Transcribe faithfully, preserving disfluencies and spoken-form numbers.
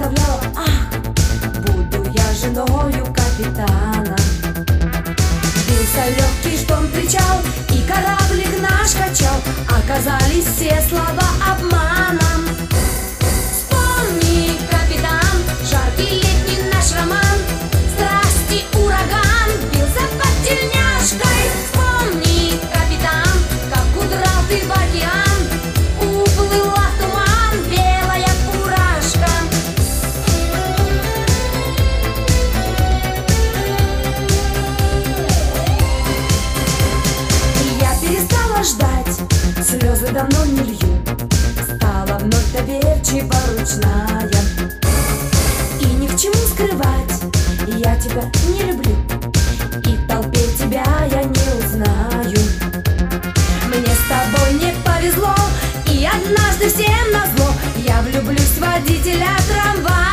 представляла, ах, буду я женою капитана. Бился легкий шторм, причал, и кораблик наш качал. Оказались все слова обманом. Вспомни, капитан, жаркий летний наш роман. Страсти ураган бился под тельняшкой. Вспомни, капитан, как удрал ты в океан. Уплыла в туман белая фуражка. И я перестала ждать, слезы давно не лью. Стала вновь доверчиво ручная. И ни к чему скрывать, я тебя не люблю, и в толпе тебя я не узнаю. Мне с тобой не повезло, и однажды всем назло я влюблюсь в водителя трамвая.